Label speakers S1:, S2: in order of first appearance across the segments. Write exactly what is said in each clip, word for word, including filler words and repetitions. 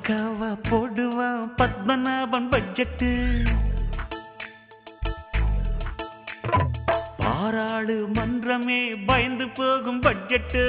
S1: பக்காவா போடுவான் பத்மநாபன் பட்ஜெட்டு. பாராளு மன்றமே பயந்து போகும் பட்ஜெட்டு.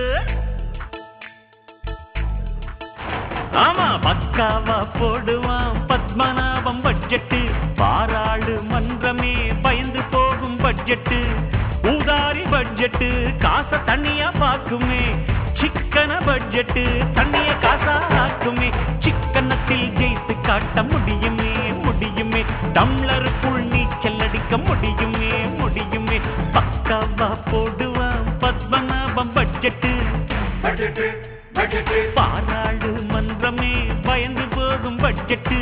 S1: ஆமா பக்காவா போடுவான் பத்மநாபம் பட்ஜெட்டு. பாராளு மன்றமே பயந்து போகும் பட்ஜெட்டு. ஊதாரி பட்ஜெட்டு காச தண்ணியா பாக்குமே. சிக்கன பட்ஜெட்டு தண்ணிய காசா ஆக்குமே. சிக்கனத்தில் ஜெயித்து காட்ட முடியுமே முடியுமே. டம்ளருக்குள் நீச்சல் அடிக்க முடியுமே முடியுமே. பக்காவா போடுவான் பத்மநாபம் பட்ஜெட்டு. பாராளு மன்றமே பயந்து போகும் பட்ஜெட்டு.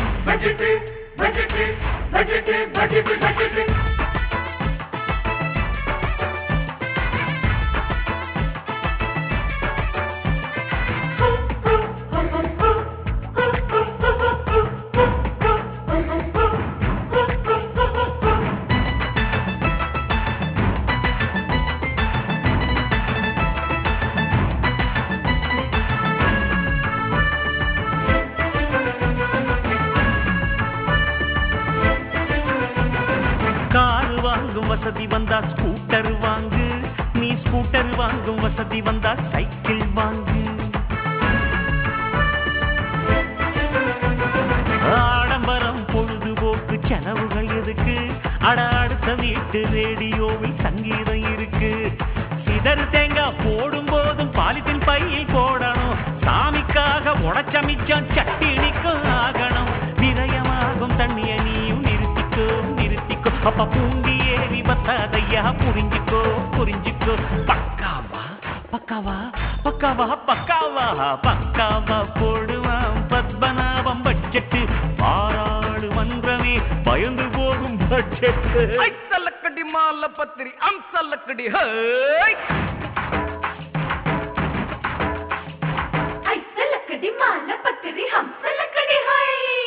S1: காரு வாங்கும் வசதி வந்தா ஸ்கூட்டர் வாங்கு. நீ ஸ்கூட்டர் வாங்கும் வசதி வந்தா சைக்கிள் வாங்கு. ஆடம்பரம் பொழுதுபோக்கு செலவுகள் எதுக்கு? அட அடுத்த வீட்டு ரேடியோவில் சங்கீதம் இருக்கு. சிதறு தேங்காய் போடும் போதும் பாலித்தின் பையில் போடணும். சாமிக்காக உடச்சமிச்சம் சட்டினிக்கும் ஆகணும். விரயமாகும் தண்ணிய நீயும் நிறுத்திக்கோ நிறுத்திக்கோ. அப்ப பூண்டி ஏறி பத்தாதையா புரிஞ்சுக்கோ புரிஞ்சுக்கோ. பக்காவா பக்காவா பக்காவா பக்காவா பக்காவா போடுவான் பத்மநாபம் பட்ஜெட்டு. பாராளு மன்றமே பயந்து போகும் பட்ஜெட்டு.
S2: சல்லக்கடி மால பத்திரி அம் சல்லக்கடி ஹை
S3: சல்லக்கடி மால பத்திரி ஹம் சல்லக்கடி ஹை.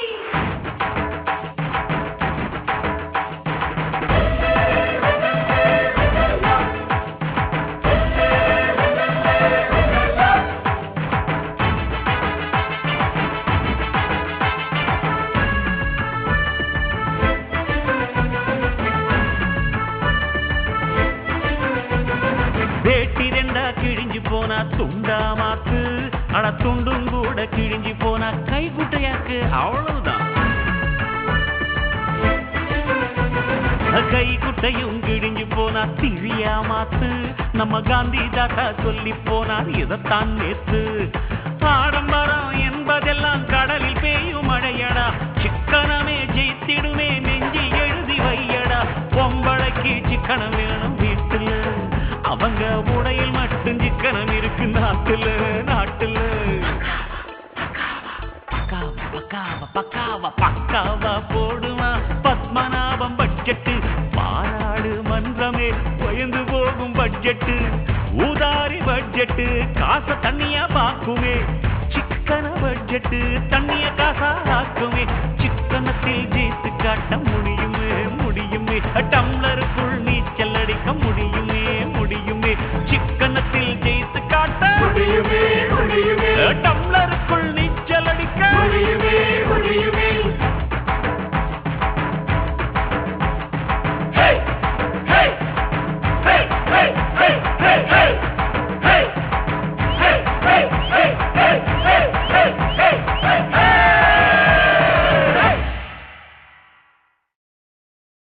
S1: வேட்டி ரெண்டா கிழிஞ்சு போனா துண்டா மாத்து. அட துண்டும் கூட கிழிஞ்சு போனா கை குட்டையாக்கு. அவ்வளவுதான். கை குட்டையும் கிழிஞ்சு போனா திரியா மாத்து. நம்ம காந்தி தாத்தா சொல்லி போனார் இதைத்தான் நேத்து. ஆடம்பரம் என்பதெல்லாம் கடலில் பெய்யும் மழையடா. சிக்கனமே ஜெயித்திடுமே நெஞ்சில் எழுதி வையடா. பொம்பளைக்கு சிக்கனம் வேணும் வீட்டுல. அவங்க உடையில் மட்டும் சிக்கனம் இருக்கு நாட்டுல நாட்டுல. பக்காவா பக்காவா பக்காவா பக்காவா போடுவான் பத்மநாபம் பட்ஜெட்டு. பாராளு மன்றமே பயந்து போகும் பட்ஜெட்டு. ஊதாரி பட்ஜெட்டு காச தண்ணியா பாக்குமே. சிக்கன பட்ஜெட்டு தண்ணிய காசா ஆக்குமே. சிக்கனத்தில் ஜெயித்து காட்ட முடியுமே முடியுமே. டம்ளருக்குள்